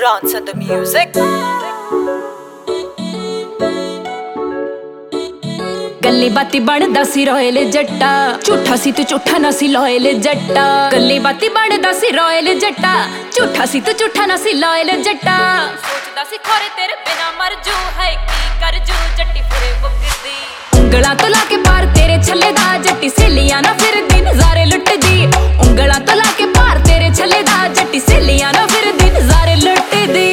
Bronson the music. गल्ली बाती बनदा सी रॉयल जट्टा, झूठा सी तू झूठा ना सी लॉयल जट्टा। गल्ली बाती बनदा सी रॉयल जट्टा, झूठा सी तू झूठा ना सी लॉयल जट्टा। सोचदा सी खोरे तेरे बिना मर जू, है की कर जू जट्टी फिरे बुकदी। ਉਂਗਲਾਂ ਤੋਂ ਲਾ ਕੇ ਪਾਰ ਤੇਰੇ ਛੱਲੇ ਦਾ, ਜੱਟੀ ਸਹੇਲੀਆਂ ਨਾ ਫਿਰਦੀ ਨਜ਼ਾਰੇ ਲੁੱਟਦੀ। ਉਂਗਲਾਂ ਤੋਂ ਲਾ ਕੇ ਪਾਰ ਤੇਰੇ ਛੱਲੇ ਦਾ, ਜੱਟੀ ਸਹੇਲੀਆਂ ਨਾ ਫਿਰਦੀ ਨਜ਼ਾਰੇ ਲੁੱਟਦੀ।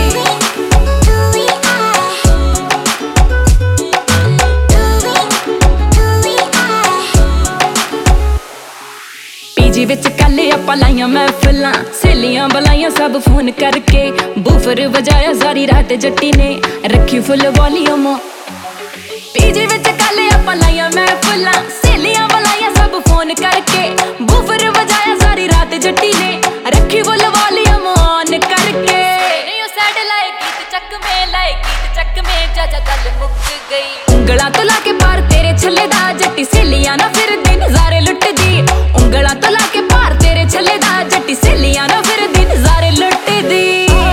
ਪੀਜੀ ਵਿੱਚ ਕੱਲ ਆਪਾਂ ਲਾਈਆਂ ਮਹਿਫਲਾਂ, ਸਹੇਲੀਆਂ ਬੁਲਾਈਆਂ ਸਭ ਫੋਨ ਕਰਕੇ। ਬੂਫਰ ਵਜਾਇਆ ਸਾਰੀ ਰਾਤ ਜੱਟੀ ਨੇ, ਰੱਖੀ ਫੁੱਲ ਵੋਲੀਅਮ। ਪੀਜੀ ਵਿੱਚ ਕੱਲ ਆਪਾਂ ਲਾਈਆਂ ਮਹਿਫਲਾਂ, ਸਹੇਲੀਆਂ ਬੁਲਾਈਆਂ ਸਭ ਫੋਨ ਕਰਕੇ। ਬੂਫਰ ਵਜਾਇਆ ਸਾਰੀ ਰਾਤ ਜੱਟੀ ਨੇ, ਰੱਖੀ ਫੁੱਲ ਵੋਲੀਅਮ ਔਨ ਕਰਕੇ। ਨਹੀਂ ਉਹ ਸੈਡ ਲਾਏ ਗੀਤ ਚੱਕਵੇਂ ਜਾ ਗੱਲ ਮੁੱਕ ਗਈ। ਉਂਗਲਾਂ ਤੋਂ ਲਾ ਕੇ ਪਾਰ ਤੇਰੇ ਛੱਲੇ ਦਾ, ਜੱਟੀ ਸਹੇਲੀਆਂ ਨਾ ਫਿਰਦੀ ਨਜ਼ਾਰੇ ਲੁੱਟਦੀ। ਉਂਗਲਾਂ ਤੋਂ ਲਾ ਕੇ ਪਾਰ ਤੇਰੇ ਛੱਲੇ ਦਾ, ਜੱਟੀ ਸਹੇਲੀਆਂ ਨਾ ਫਿਰਦੀ ਨਜ਼ਾਰੇ ਲੁੱਟਦੀ।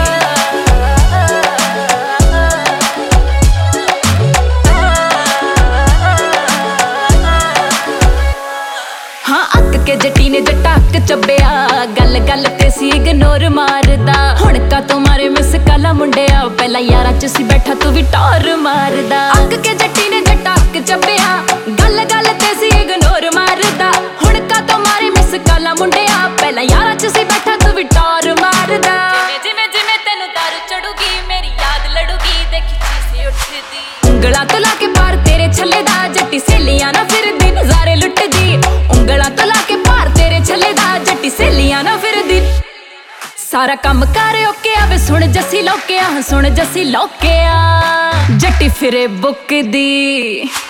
ਹਾਂ ਅੱਕ ਕੇ ਜੱਟੀ ਨੇ ਜੱਟਾ ਅੱਕ ਚੱਬਿਆ, ਗੱਲ ਗੱਲ ਤੇ ਸੀ ਇਗਨੋਰ ਮਾਰਦਾ। ਹੁਣ ਕਾ ਤੋਂ ਮਾਰੇ ਮਿਸ ਕਾਲਾ ਮੁੰਡਿਆ, ਪਹਿਲਾਂ ਯਾਰਾਂ ਚ ਸੀ ਬੈਠਾ ਤੂੰ ਵੀ ਟੌਰ ਮਾਰਦਾ। ਅੱਕ ਕੇ ਜੱਟੀ ਨੇ ਜੱਟਾ ਅੱਕ ਚੱਬਿਆ, ਗੱਲ ਗੱਲ ਤੇ ਸੀ ਇਗਨੋਰ ਮਾਰਦਾ। ਹੁਣ ਕਾ ਤੋਂ ਮਾਰੇ ਮਿਸ ਕਾਲਾ ਮੁੰਡਿਆ, ਪਹਿਲਾਂ ਯਾਰਾਂ ਚ ਸੀ ਬੈਠਾ ਤੂੰ ਵੀ ਟੌਰ ਮਾਰਦਾ। ਜਿਵੇਂ ਜਿਵੇਂ ਤੈਨੂੰ ਦਾਰੂ ਚੜੂਗੀ, ਮੇਰੀ ਯਾਦ ਲੜੂਗੀ, ਦੇਖੀ ਚੀਸੀ ਉੱਠਦੀ। ਉਂਗਲਾਂ ਤੋਂ ਲਾ ਕੇ ਪਾਰ ਤੇਰੇ ਛੱਲੇ ਦਾ, ਜੱਟੀ ਸਹੇਲੀਆਂ ਨਾ ਫਿਰਦੀ ਨਜ਼ਾਰੇ ਲੁੱਟਦੀ। ਉਂਗਲਾਂ ਤੋਂ ਲਾ ਕੇ ਪਾਰ ਤੇਰੇ ਛੱਲੇ ਦਾ, ਜੱਟੀ ਸਹੇਲੀਆਂ ਨਾ ਫਿਰਦੀ। ਸਾਰਾ ਕੰਮ ਕਰ ਓਕਿਆ ਵੇ ਸੁਣ ਜੱਸੀ ਲੋਕਿਆ, ਸੁਣ ਜੱਸੀ ਲੋਕਿਆ, ਜੱਟੀ ਫਿਰੇ ਬੁੱਕਦੀ।